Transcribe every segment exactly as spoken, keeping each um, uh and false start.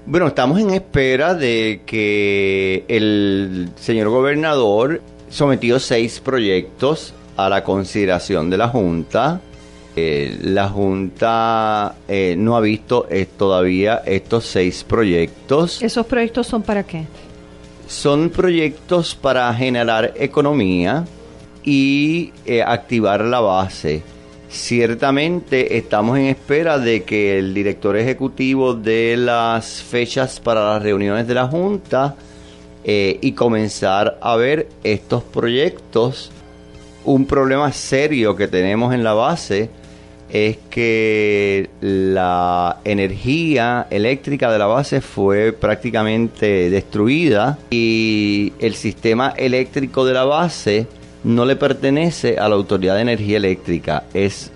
Bueno, estamos en espera de que el señor gobernador sometió seis proyectos a la consideración de la Junta. Eh, la Junta eh, no ha visto eh, todavía estos seis proyectos. ¿Esos proyectos son para qué? Son proyectos para generar economía y eh, activar la base. Ciertamente estamos en espera de que el director ejecutivo dé las fechas para las reuniones de la Junta eh, y comenzar a ver estos proyectos. Un problema serio que tenemos en la base es que la energía eléctrica de la base fue prácticamente destruida y el sistema eléctrico de la base no le pertenece a la Autoridad de Energía Eléctrica. Es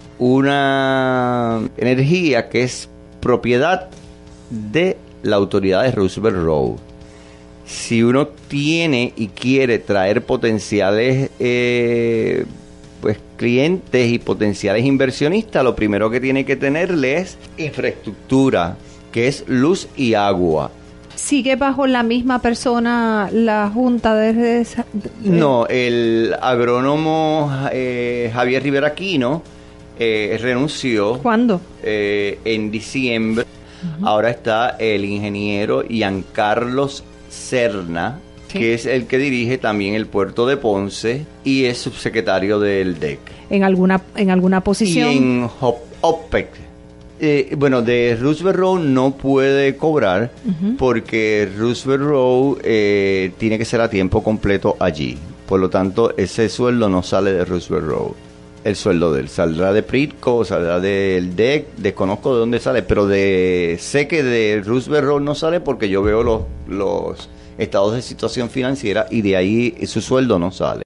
una energía que es propiedad de la autoridad de Roosevelt Road. Si uno tiene y quiere traer potenciales eh, pues clientes y potenciales inversionistas, lo primero que tiene que tenerle es infraestructura, que es luz y agua. ¿Sigue bajo la misma persona la Junta de... de... No, el agrónomo eh, Javier Rivera Aquino eh, renunció. ¿Cuándo? Eh, en diciembre. Uh-huh. Ahora está el ingeniero Giancarlos Serna, sí, que es el que dirige también el puerto de Ponce y es subsecretario del D E C. ¿En alguna, en alguna posición? Y en OPEC. Eh, bueno, de Roosevelt Road no puede cobrar uh-huh. porque Roosevelt Road eh, tiene que ser a tiempo completo allí. Por lo tanto, ese sueldo no sale de Roosevelt Road. El sueldo de él saldrá de Pritco, saldrá del D E C, desconozco de dónde sale, pero de sé que de Roosevelt Road no sale porque yo veo los, los estados de situación financiera y de ahí su sueldo no sale.